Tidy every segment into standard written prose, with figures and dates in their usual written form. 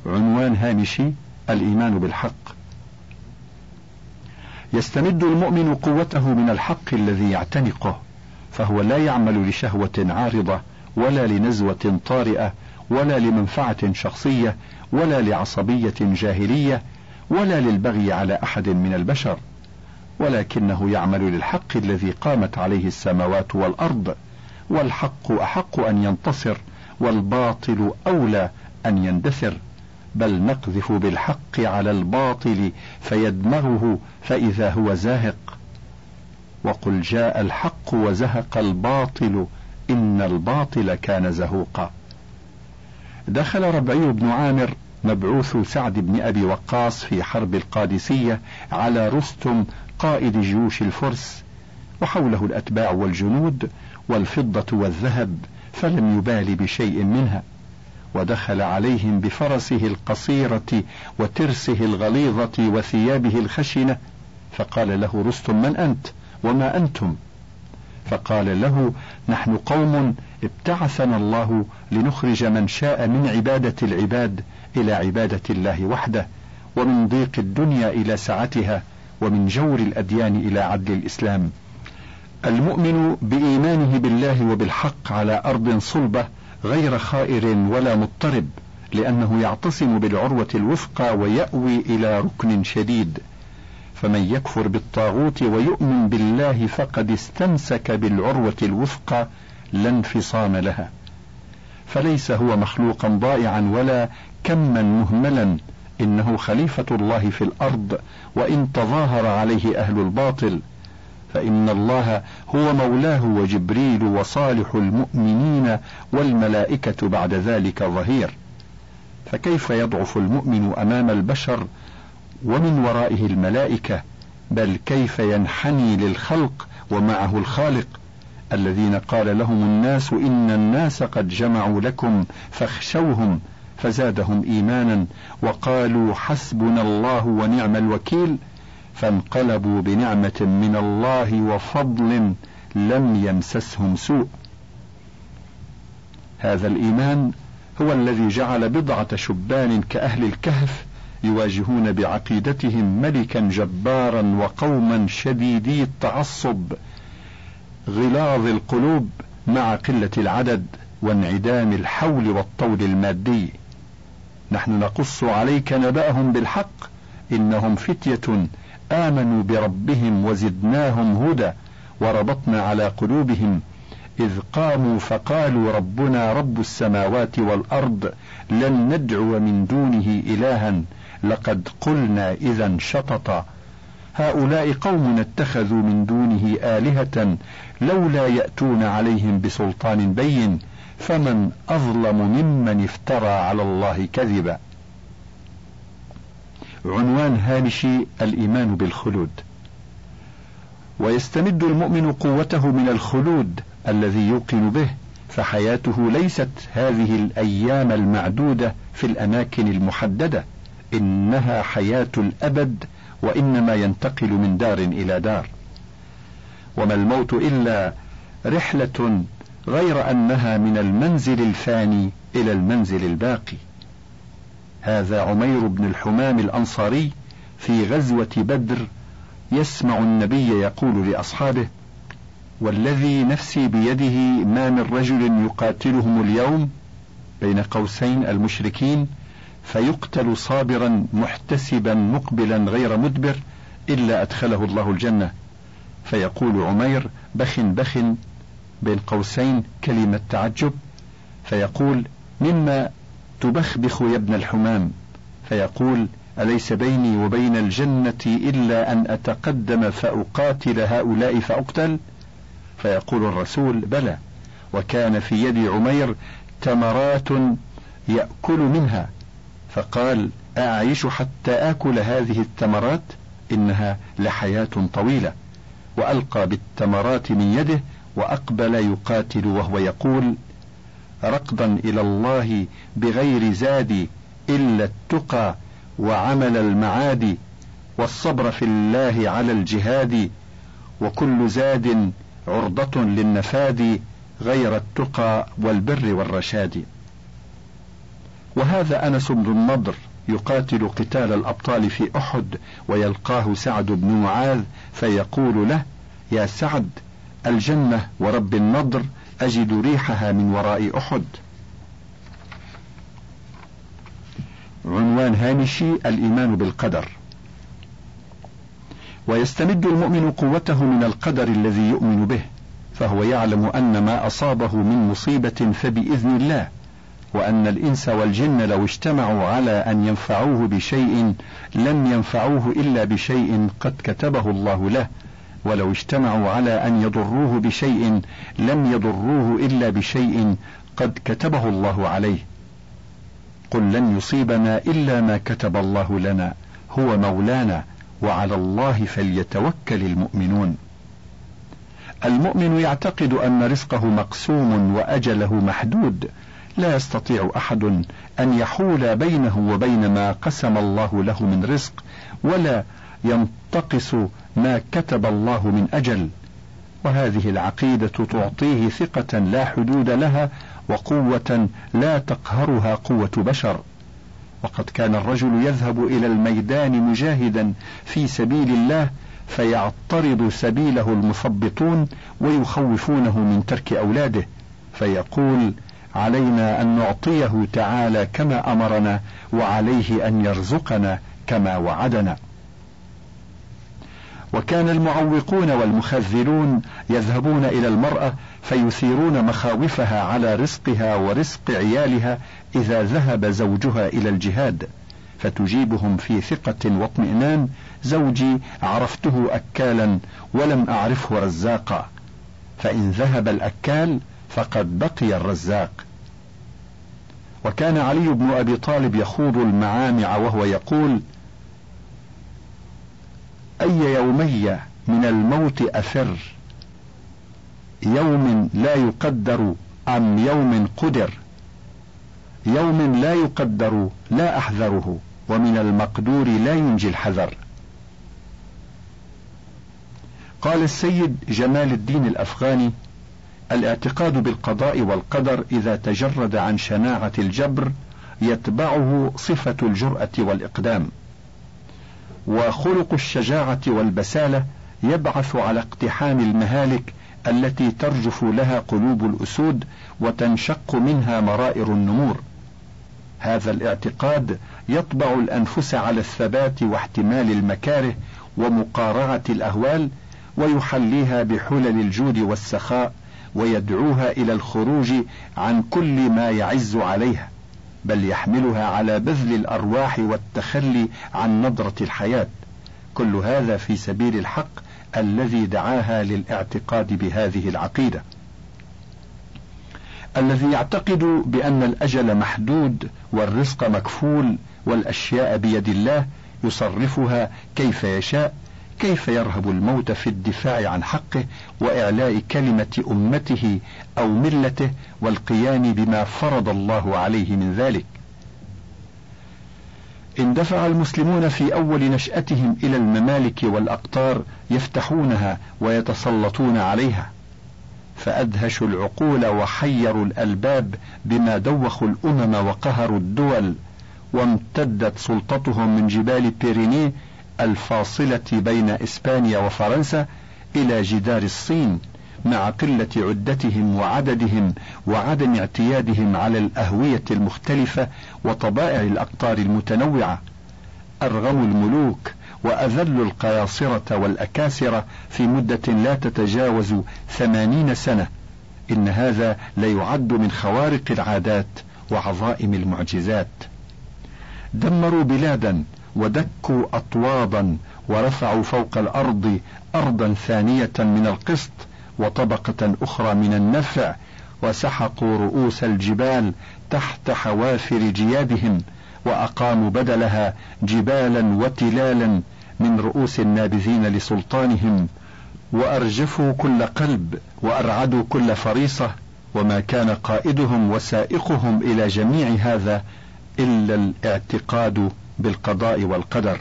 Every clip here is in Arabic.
عنوان هامشي: الإيمان بالحق. يستمد المؤمن قوته من الحق الذي يعتنقه، فهو لا يعمل لشهوة عارضة ولا لنزوة طارئة ولا لمنفعة شخصية ولا لعصبية جاهلية ولا للبغي على أحد من البشر، ولكنه يعمل للحق الذي قامت عليه السماوات والأرض، والحق أحق أن ينتصر والباطل أولى أن يندثر، بل نقذف بالحق على الباطل فيدمغه فإذا هو زاهق. وقل جاء الحق وزهق الباطل إن الباطل كان زهوقا. دخل ربعي بن عامر مبعوث سعد بن أبي وقاص في حرب القادسية على رستم قائد جيوش الفرس، وحوله الأتباع والجنود والفضة والذهب، فلم يبال بشيء منها، ودخل عليهم بفرسه القصيرة وترسه الغليظة وثيابه الخشنة، فقال له رستم: من أنت وما أنتم؟ فقال له: نحن قوم ابتعثنا الله لنخرج من شاء من عبادة العباد إلى عبادة الله وحده، ومن ضيق الدنيا إلى سعتها، ومن جور الأديان إلى عدل الإسلام. المؤمن بإيمانه بالله وبالحق على أرض صلبة غير خائر ولا مضطرب، لأنه يعتصم بالعروة الوثقى ويأوي إلى ركن شديد. فمن يكفر بالطاغوت ويؤمن بالله فقد استمسك بالعروة الوثقى لا انفصام لها، فليس هو مخلوقا ضائعا ولا كما مهملا، إنه خليفة الله في الأرض وإن تظاهر عليه أهل الباطل، فإن الله هو مولاه وجبريل وصالح المؤمنين والملائكة بعد ذلك ظهير. فكيف يضعف المؤمن أمام البشر ومن ورائه الملائكة؟ بل كيف ينحني للخلق ومعه الخالق، الذين قال لهم الناس إن الناس قد جمعوا لكم فاخشوهم فزادهم إيمانا وقالوا حسبنا الله ونعم الوكيل، فانقلبوا بنعمة من الله وفضل لم يمسسهم سوء. هذا الإيمان هو الذي جعل بضعة شبان كأهل الكهف يواجهون بعقيدتهم ملكا جبارا وقوما شديدي التعصب غلاظ القلوب مع قلة العدد وانعدام الحول والطول المادي. نحن نقص عليك نبأهم بالحق، إنهم فتية آمنوا بربهم وزدناهم هدى وربطنا على قلوبهم إذ قاموا فقالوا ربنا رب السماوات والأرض لن ندعو من دونه إلها لقد قلنا إذا شططا. هؤلاء قوم اتخذوا من دونه آلهة لولا يأتون عليهم بسلطان بين، فمن أظلم ممن افترى على الله كذبا. عنوان هامشي: الإيمان بالخلود. ويستمد المؤمن قوته من الخلود الذي يوقن به، فحياته ليست هذه الأيام المعدودة في الأماكن المحددة، إنها حياة الأبد، وإنما ينتقل من دار إلى دار. وما الموت إلا رحلة، غير أنها من المنزل الفاني إلى المنزل الباقي. هذا عمير بن الحمام الأنصاري في غزوة بدر يسمع النبي يقول لأصحابه: والذي نفسي بيده ما من رجل يقاتلهم اليوم بين قوسين المشركين فيقتل صابرا محتسبا مقبلا غير مدبر إلا أدخله الله الجنة. فيقول عمير: بخ بخ، بين قوسين كلمة تعجب، فيقول: مما تبخبخ يا ابن الحمام؟ فيقول: أليس بيني وبين الجنة إلا أن أتقدم فأقاتل هؤلاء فأقتل؟ فيقول الرسول: بلى، وكان في يد عمير تمرات يأكل منها، فقال: أعيش حتى آكل هذه التمرات؟ إنها لحياة طويلة. وألقى بالتمرات من يده وأقبل يقاتل وهو يقول: ركضا إلى الله بغير زاد إلا التقى وعمل المعاد، والصبر في الله على الجهاد، وكل زاد عرضة للنفاد غير التقى والبر والرشاد. وهذا أنس بن النضر يقاتل قتال الأبطال في أحد، ويلقاه سعد بن معاذ فيقول له: يا سعد، الجنة ورب النضر أجد ريحها من وراء أحد. عنوان هامشي: الإيمان بالقدر. ويستمد المؤمن قوته من القدر الذي يؤمن به، فهو يعلم أن ما أصابه من مصيبة فبإذن الله، وأن الإنس والجن لو اجتمعوا على أن ينفعوه بشيء لم ينفعوه إلا بشيء قد كتبه الله له، ولو اجتمعوا على أن يضروه بشيء لم يضروه إلا بشيء قد كتبه الله عليه. قل لن يصيبنا إلا ما كتب الله لنا، هو مولانا، وعلى الله فليتوكل المؤمنون. المؤمن يعتقد أن رزقه مقسوم وأجله محدود، لا يستطيع أحد أن يحول بينه وبين ما قسم الله له من رزق، ولا ينتقص ما كتب الله من أجل. وهذه العقيدة تعطيه ثقة لا حدود لها، وقوة لا تقهرها قوة بشر. وقد كان الرجل يذهب إلى الميدان مجاهدا في سبيل الله، فيعترض سبيله المثبطون ويخوفونه من ترك أولاده، فيقول: علينا أن نعطيه تعالى كما أمرنا، وعليه أن يرزقنا كما وعدنا. وكان المعوقون والمخذلون يذهبون إلى المرأة فيثيرون مخاوفها على رزقها ورزق عيالها إذا ذهب زوجها إلى الجهاد، فتجيبهم في ثقة واطمئنان: زوجي عرفته أكالا ولم أعرفه رزاقا، فإن ذهب الأكال فقد بقي الرزاق. وكان علي بن أبي طالب يخوض المعامع وهو يقول: أي يومي من الموت أفر، يوم لا يقدر أم يوم قدر، يوم لا يقدر لا أحذره، ومن المقدور لا ينجي الحذر. قال السيد جمال الدين الأفغاني: الاعتقاد بالقضاء والقدر إذا تجرد عن شناعة الجبر يتبعه صفة الجرأة والإقدام، وخلق الشجاعة والبسالة يبعث على اقتحام المهالك التي ترجف لها قلوب الأسود وتنشق منها مرائر النمور. هذا الاعتقاد يطبع الأنفس على الثبات واحتمال المكاره ومقارعة الأهوال، ويحليها بحلل الجود والسخاء، ويدعوها إلى الخروج عن كل ما يعز عليها، بل يحملها على بذل الأرواح والتخلي عن نظرة الحياة. كل هذا في سبيل الحق الذي دعاها للاعتقاد بهذه العقيدة. الذي يعتقد بأن الأجل محدود والرزق مكفول والأشياء بيد الله يصرفها كيف يشاء، كيف يرهب الموت في الدفاع عن حقه وإعلاء كلمة أمته أو ملته والقيام بما فرض الله عليه من ذلك. اندفع المسلمون في أول نشأتهم إلى الممالك والأقطار يفتحونها ويتسلطون عليها، فأدهشوا العقول وحيروا الألباب بما دوخوا الأمم وقهروا الدول، وامتدت سلطتهم من جبال بيرينيه الفاصلة بين إسبانيا وفرنسا إلى جدار الصين، مع قلة عدتهم وعددهم وعدم اعتيادهم على الأهوية المختلفة وطبائع الأقطار المتنوعة. أرغموا الملوك وأذلوا القياصرة والأكاسرة في مدة لا تتجاوز 80 سنة. إن هذا ليعد من خوارق العادات وعظائم المعجزات. دمروا بلادا ودكوا أطوابا ورفعوا فوق الأرض أرضا ثانية من القسط وطبقة أخرى من النفع، وسحقوا رؤوس الجبال تحت حوافر جيادهم، وأقاموا بدلها جبالا وتلالا من رؤوس النابذين لسلطانهم، وأرجفوا كل قلب وأرعدوا كل فريصة، وما كان قائدهم وسائقهم إلى جميع هذا إلا الاعتقاد بالقضاء والقدر.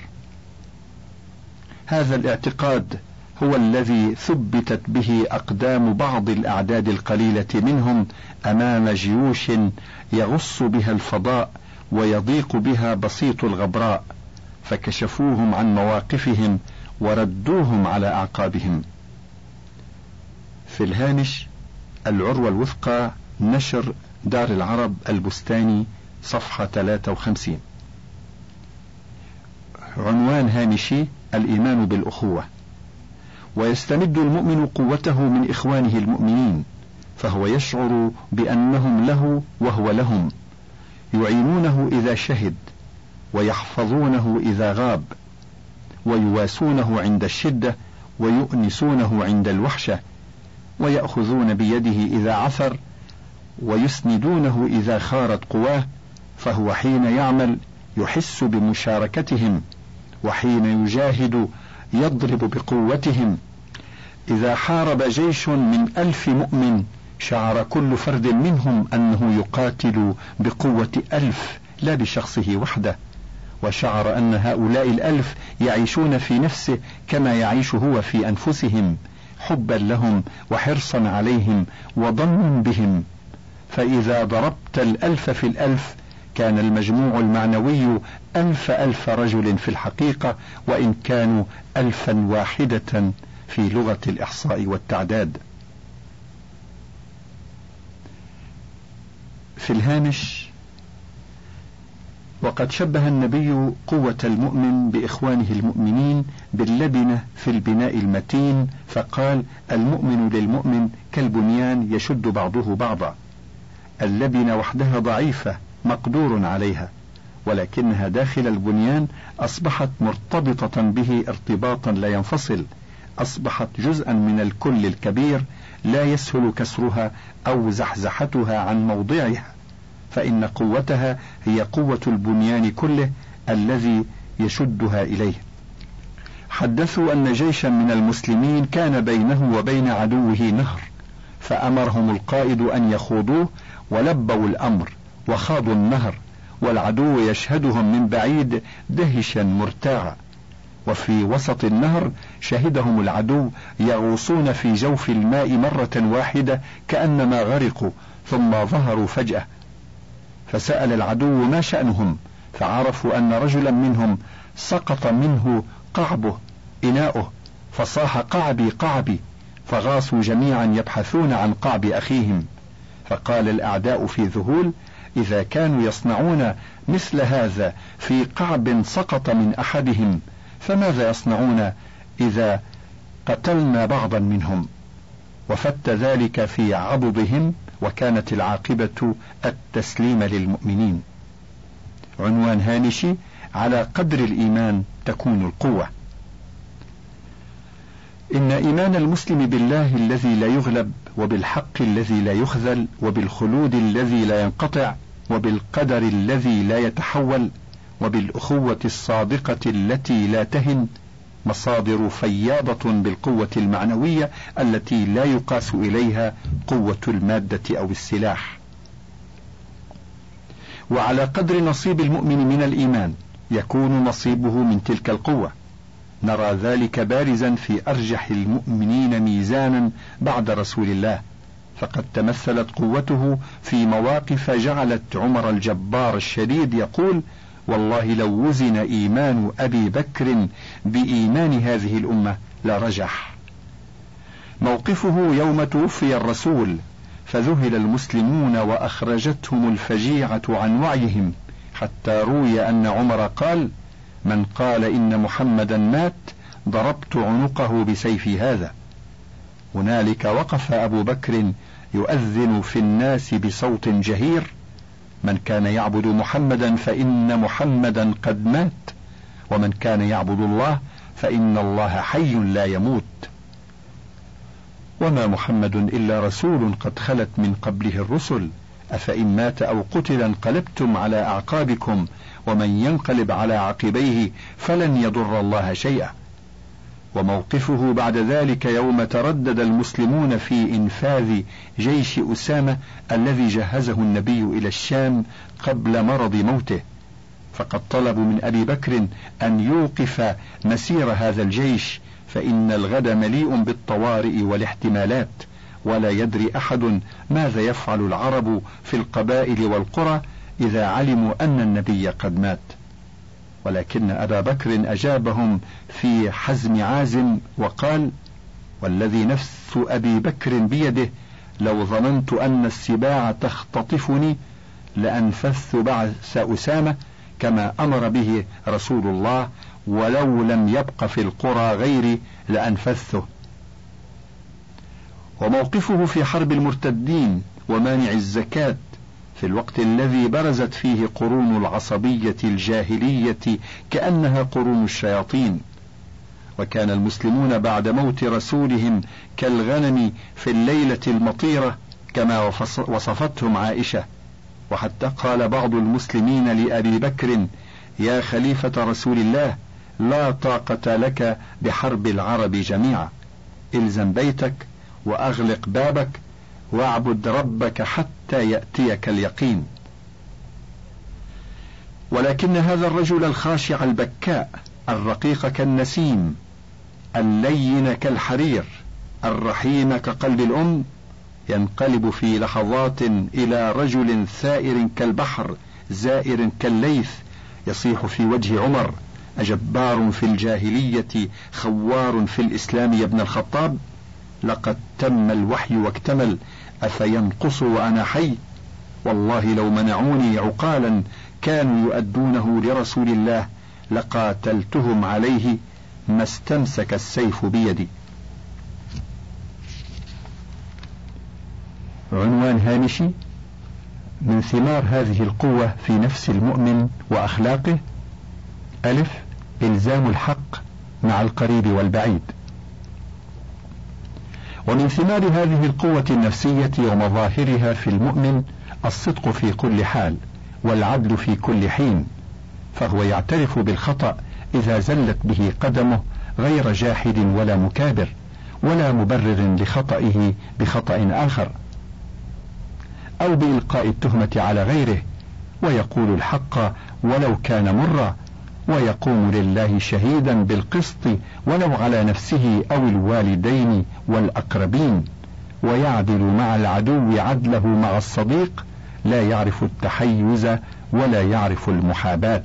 هذا الاعتقاد هو الذي ثبتت به أقدام بعض الأعداد القليلة منهم أمام جيوش يغص بها الفضاء ويضيق بها بسيط الغبراء، فكشفوهم عن مواقفهم وردوهم على أعقابهم. في الهامش العروة الوثقى، نشر دار العرب البستاني، صفحة 53. عنوان هامشي: الإيمان بالأخوة. ويستمد المؤمن قوته من إخوانه المؤمنين، فهو يشعر بأنهم له وهو لهم، يعينونه إذا شهد، ويحفظونه إذا غاب، ويواسونه عند الشدة، ويؤنسونه عند الوحشة، ويأخذون بيده إذا عثر، ويسندونه إذا خارت قواه. فهو حين يعمل يحس بمشاركتهم، وحين يجاهد يضرب بقوتهم. إذا حارب جيش من 1000 مؤمن شعر كل فرد منهم أنه يقاتل بقوة 1000 لا بشخصه وحده، وشعر أن هؤلاء 1000 يعيشون في نفسه كما يعيش هو في أنفسهم، حبا لهم وحرصا عليهم وضنا بهم. فإذا ضربت 1000 في 1000 كان المجموع المعنوي 1000 رجل في الحقيقة، وإن كانوا 1000 واحدة في لغة الإحصاء والتعداد. في الهامش: وقد شبه النبي قوة المؤمن بإخوانه المؤمنين باللبنة في البناء المتين، فقال: المؤمن للمؤمن كالبنيان يشد بعضه بعضا. اللبنة وحدها ضعيفة مقدور عليها، ولكنها داخل البنيان أصبحت مرتبطة به ارتباطا لا ينفصل، أصبحت جزءا من الكل الكبير لا يسهل كسرها أو زحزحتها عن موضعها، فإن قوتها هي قوة البنيان كله الذي يشدها إليه. حدثوا أن جيشا من المسلمين كان بينه وبين عدوه نهر، فأمرهم القائد أن يخوضوه، ولبوا الأمر وخاضوا النهر، والعدو يشهدهم من بعيد دهشا مرتاعا. وفي وسط النهر شهدهم العدو يغوصون في جوف الماء مرة واحدة كأنما غرقوا، ثم ظهروا فجأة، فسأل العدو ما شأنهم، فعرفوا أن رجلا منهم سقط منه قعبه إناؤه، فصاح: قعبي قعبي، فغاصوا جميعا يبحثون عن قعب أخيهم. فقال الأعداء في ذهول: إذا كانوا يصنعون مثل هذا في قعب سقط من أحدهم، فماذا يصنعون إذا قتلنا بعضا منهم؟ وفت ذلك في عضدهم، وكانت العاقبة التسليم للمؤمنين. عنوان هامشي: على قدر الإيمان تكون القوة. إن إيمان المسلم بالله الذي لا يغلب، وبالحق الذي لا يخذل، وبالخلود الذي لا ينقطع، وبالقدر الذي لا يتحول، وبالأخوة الصادقة التي لا تهن، مصادر فياضة بالقوة المعنوية التي لا يقاس إليها قوة المادة أو السلاح. وعلى قدر نصيب المؤمن من الإيمان يكون نصيبه من تلك القوة. نرى ذلك بارزا في أرجح المؤمنين ميزانا بعد رسول الله، فقد تمثلت قوته في مواقف جعلت عمر الجبار الشديد يقول: والله لو وزن إيمان أبي بكر بإيمان هذه الأمة لرجح. موقفه يوم توفي الرسول فذهل المسلمون وأخرجتهم الفجيعة عن وعيهم، حتى روي أن عمر قال: من قال إن محمدا مات ضربت عنقه بسيفي هذا. هنالك وقف أبو بكر يؤذن في الناس بصوت جهير: من كان يعبد محمدا فإن محمدا قد مات، ومن كان يعبد الله فإن الله حي لا يموت. وما محمد إلا رسول قد خلت من قبله الرسل، أفإن مات أو قتل انقلبتم على أعقابكم، ومن ينقلب على عقبيه فلن يضر الله شيئا. وموقفه بعد ذلك يوم تردد المسلمون في إنفاذ جيش أسامة الذي جهزه النبي إلى الشام قبل مرض موته، فقد طلبوا من أبي بكر أن يوقف مسير هذا الجيش، فإن الغد مليء بالطوارئ والاحتمالات، ولا يدري أحد ماذا يفعل العرب في القبائل والقرى إذا علموا أن النبي قد مات. ولكن أبا بكر أجابهم في حزم عازم وقال: والذي نفس أبي بكر بيده لو ظننت أن السباع تختطفني لأنفثت بعث أسامة كما أمر به رسول الله، ولو لم يبق في القرى غيري لأنفثته. وموقفه في حرب المرتدين ومانع الزكاة في الوقت الذي برزت فيه قرون العصبية الجاهلية كأنها قرون الشياطين، وكان المسلمون بعد موت رسولهم كالغنم في الليلة المطيرة كما وصفتهم عائشة. وحتى قال بعض المسلمين لأبي بكر: يا خليفة رسول الله، لا طاقة لك بحرب العرب جميعا، الزم بيتك وأغلق بابك واعبد ربك حتى يأتيك اليقين. ولكن هذا الرجل الخاشع البكاء الرقيق كالنسيم اللين كالحرير الرحيم كقلب الأم ينقلب في لحظات إلى رجل ثائر كالبحر زائر كالليث، يصيح في وجه عمر: أجبار في الجاهلية خوار في الإسلام يا ابن الخطاب؟ لقد تم الوحي واكتمل، أفينقص وأنا حي؟ والله لو منعوني عقالا كانوا يؤدونه لرسول الله لقاتلتهم عليه ما استمسك السيف بيدي. عنوان هامشي: من ثمار هذه القوة في نفس المؤمن وأخلاقه: ألف، إلزام الحق مع القريب والبعيد. ومن ثمار هذه القوة النفسية ومظاهرها في المؤمن الصدق في كل حال والعدل في كل حين، فهو يعترف بالخطأ إذا زلت به قدمه غير جاحد ولا مكابر ولا مبرر لخطئه بخطأ آخر أو بإلقاء التهمة على غيره، ويقول الحق ولو كان مرا، ويقوم لله شهيدا بالقسط ولو على نفسه أو الوالدين والأقربين، ويعدل مع العدو عدله مع الصديق، لا يعرف التحيز ولا يعرف المحاباة.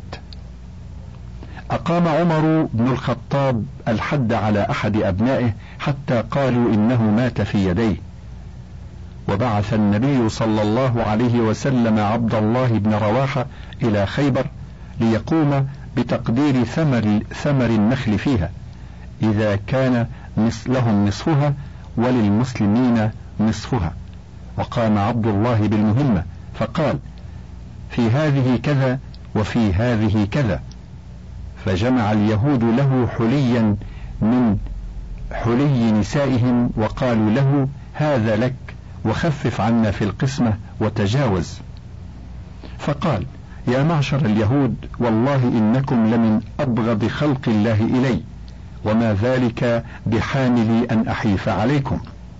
أقام عمر بن الخطاب الحد على أحد أبنائه حتى قالوا إنه مات في يديه، وبعث النبي صلى الله عليه وسلم عبد الله بن رواحة إلى خيبر ليقوم بتقدير ثمر النخل فيها، إذا كان لهم نصفها وللمسلمين نصفها. وقام عبد الله بالمهمة فقال: في هذه كذا وفي هذه كذا، فجمع اليهود له حليا من حلي نسائهم وقالوا له: هذا لك وخفف عنا في القسمة وتجاوز. فقال: يا معشر اليهود، والله إنكم لمن أبغض خلق الله إلي، وما ذلك بحامل أن أحيف عليكم.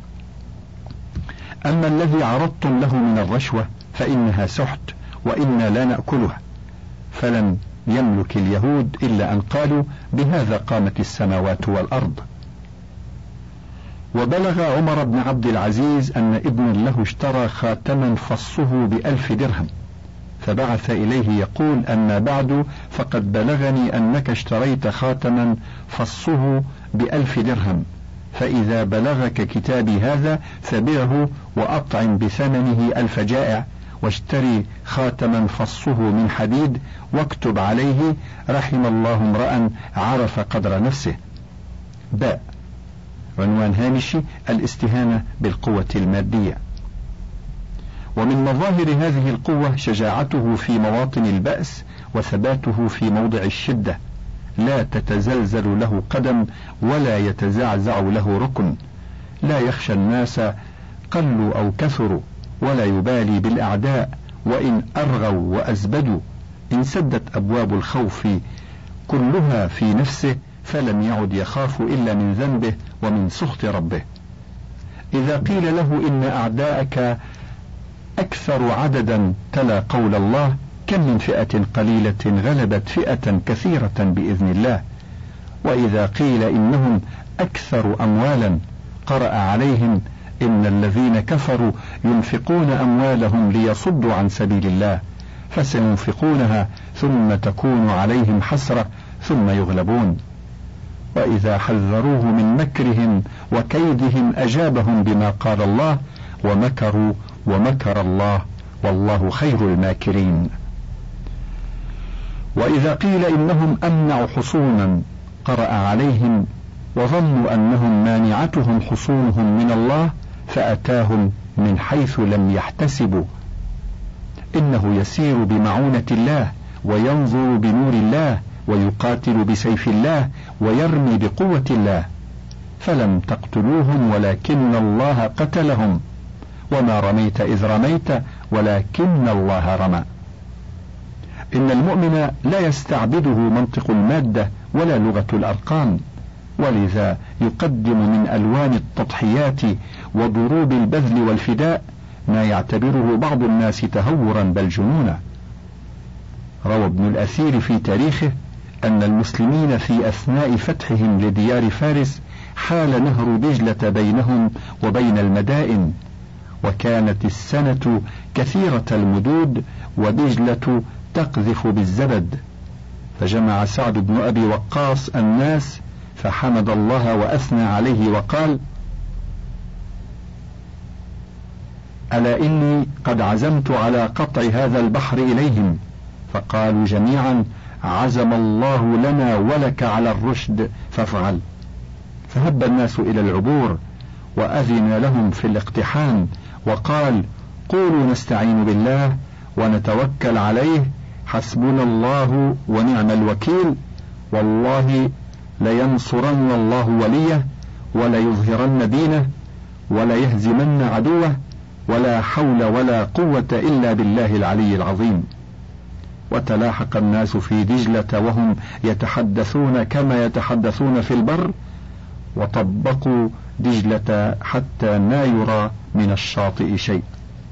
أما الذي عرضتم له من الرشوة فإنها سحت وإنا لا نأكلها. فلم يملك اليهود إلا أن قالوا: بهذا قامت السماوات والأرض. وبلغ عمر بن عبد العزيز أن ابن له اشترى خاتما فصه ب1000 درهم، فبعث إليه يقول: أما بعد، فقد بلغني أنك اشتريت خاتما فصه ب1000 درهم، فإذا بلغك كتابي هذا فبعه وأطعم بثمنه 1000 جائع، واشتري خاتما فصه من حديد واكتب عليه: رحم الله امرأ عرف قدر نفسه. باء. عنوان هامشي: الاستهانة بالقوة المادية. ومن مظاهر هذه القوة شجاعته في مواطن البأس وثباته في موضع الشدة، لا تتزلزل له قدم ولا يتزعزع له ركن، لا يخشى الناس قلوا أو كثروا، ولا يبالي بالأعداء وإن أرغوا وأزبدوا. إن سدت أبواب الخوف كلها في نفسه فلم يعد يخاف إلا من ذنبه ومن سخط ربه. إذا قيل له إن أعداءك أكثر عددا تلا قول الله: كم من فئة قليلة غلبت فئة كثيرة بإذن الله. وإذا قيل إنهم أكثر أموالا قرأ عليهم: إن الذين كفروا ينفقون أموالهم ليصدوا عن سبيل الله فسينفقونها ثم تكون عليهم حسرة ثم يغلبون. وإذا حذروه من مكرهم وكيدهم أجابهم بما قال الله: ومكروا ومكر الله والله خير الماكرين. وإذا قيل إنهم أمنع حصونا قرأ عليهم وظنوا أنهم مانعتهم حصونهم من الله فأتاهم من حيث لم يحتسبوا. إنه يسير بمعونة الله وينظر بنور الله ويقاتل بسيف الله ويرمي بقوة الله، فلم تقتلوهم ولكن الله قتلهم، وما رميت إذ رميت ولكن الله رمى. إن المؤمن لا يستعبده منطق المادة ولا لغة الأرقام، ولذا يقدم من ألوان التضحيات وضروب البذل والفداء ما يعتبره بعض الناس تهورا بل جنونا. روى ابن الأثير في تاريخه أن المسلمين في أثناء فتحهم لديار فارس حال نهر دجلة بينهم وبين المدائن، وكانت السنة كثيرة المدود ودجلة تقذف بالزبد، فجمع سعد بن أبي وقاص الناس فحمد الله وأثنى عليه وقال: ألا إني قد عزمت على قطع هذا البحر إليهم. فقالوا جميعا: عزم الله لنا ولك على الرشد فافعل. فهب الناس إلى العبور وأذن لهم في الاقتحام وقال: قولوا نستعين بالله ونتوكل عليه حسبنا الله ونعم الوكيل، والله لينصرن الله وليه وليظهرن دينه وليهزمن عدوه ولا حول ولا قوة إلا بالله العلي العظيم. وتلاحق الناس في دجلة وهم يتحدثون كما يتحدثون في البر، وطبقوا دجلة حتى لا يرى من الشاطئ شيء.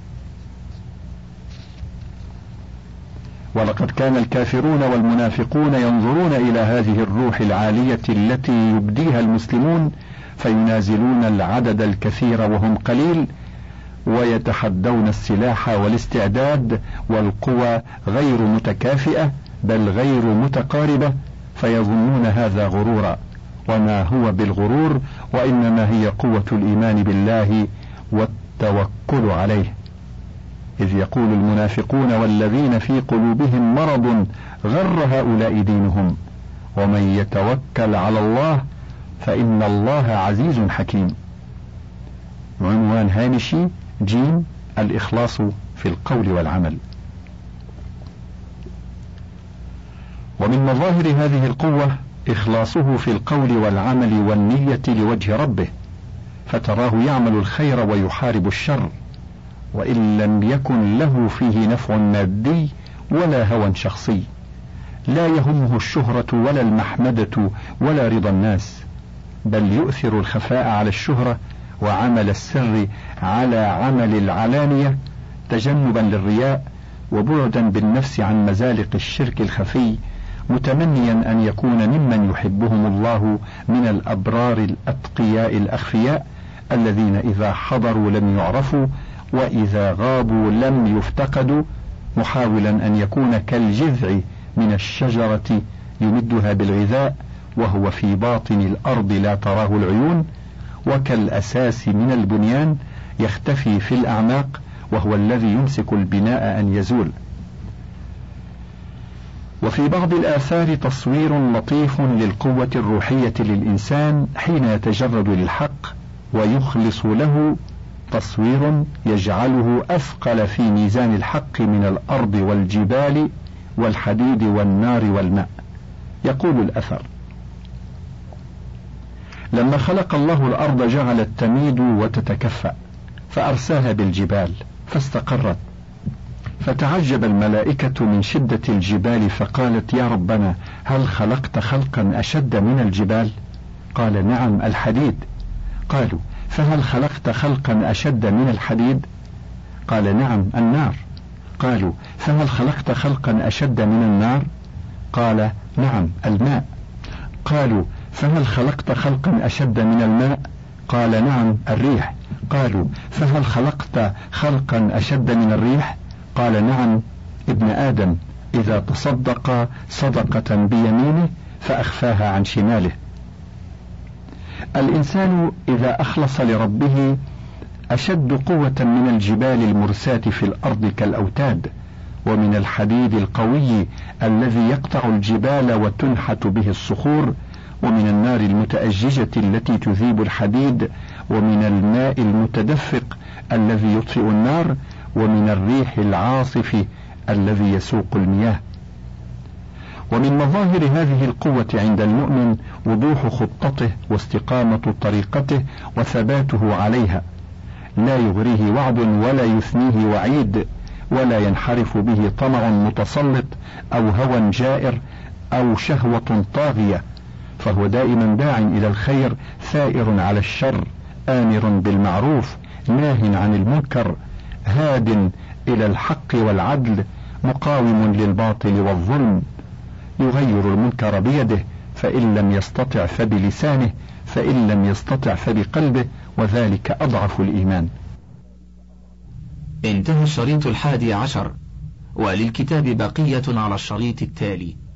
ولقد كان الكافرون والمنافقون ينظرون إلى هذه الروح العالية التي يبديها المسلمون فينازلون العدد الكثير وهم قليل، ويتحدون السلاح والاستعداد والقوى غير متكافئة بل غير متقاربة، فيظنون هذا غرورا، وما هو بالغرور وإنما هي قوة الإيمان بالله والتوكل عليه. إذ يقول المنافقون والذين في قلوبهم مرض غر هؤلاء دينهم، ومن يتوكل على الله فإن الله عزيز حكيم. عنوان هامشي: جيم الإخلاص في القول والعمل. ومن مظاهر هذه القوة إخلاصه في القول والعمل والنية لوجه ربه، فتراه يعمل الخير ويحارب الشر، وإن لم يكن له فيه نفع مادي ولا هوى شخصي، لا يهمه الشهرة ولا المحمدة ولا رضا الناس، بل يؤثر الخفاء على الشهرة وعمل السر على عمل العلانية، تجنبا للرياء وبعدا بالنفس عن مزالق الشرك الخفي، متمنيا أن يكون ممن يحبهم الله من الأبرار الأتقياء الأخفياء الذين إذا حضروا لم يعرفوا وإذا غابوا لم يفتقدوا، محاولا أن يكون كالجذع من الشجرة يمدها بالغذاء وهو في باطن الأرض لا تراه العيون، وكالأساس من البنيان يختفي في الأعماق وهو الذي يمسك البناء أن يزول. وفي بعض الآثار تصوير لطيف للقوة الروحية للإنسان حين يتجرد للحق ويخلص له، تصوير يجعله أثقل في ميزان الحق من الأرض والجبال والحديد والنار والماء. يقول الأثر: لما خلق الله الأرض جعلت تميد وتتكفأ، فأرساها بالجبال فاستقرت، فتعجب الملائكة من شدة الجبال فقالت: يا ربنا هل خلقت خلقا أشد من الجبال؟ قال: نعم، الحديد. قالوا: فهل خلقت خلقا أشد من الحديد؟ قال: نعم، النار. قالوا: فهل خلقت خلقا أشد من النار؟ قال: نعم، الماء. قالوا: فهل خلقت خلقا أشد من الماء؟ قال: نعم، الريح. قالوا: فهل خلقت خلقا أشد من الريح؟ قال: نعم، ابن آدم إذا تصدق صدقة بيمينه فأخفاها عن شماله. الإنسان إذا أخلص لربه أشد قوة من الجبال المرساة في الأرض كالأوتاد، ومن الحديد القوي الذي يقطع الجبال وتنحت به الصخور، ومن النار المتأججة التي تذيب الحديد، ومن الماء المتدفق الذي يطفئ النار، ومن الريح العاصف الذي يسوق المياه. ومن مظاهر هذه القوة عند المؤمن وضوح خطته واستقامة طريقته وثباته عليها، لا يغريه وعد ولا يثنيه وعيد، ولا ينحرف به طمع متسلط أو هوى جائر أو شهوة طاغية، فهو دائما داع إلى الخير، ثائر على الشر، آمر بالمعروف، ناه عن المنكر، هاد إلى الحق والعدل، مقاوم للباطل والظلم، يغير المنكر بيده، فإن لم يستطع فبلسانه، فإن لم يستطع فبقلبه، وذلك أضعف الإيمان. انتهى الشريط 11، وللكتاب بقية على الشريط التالي.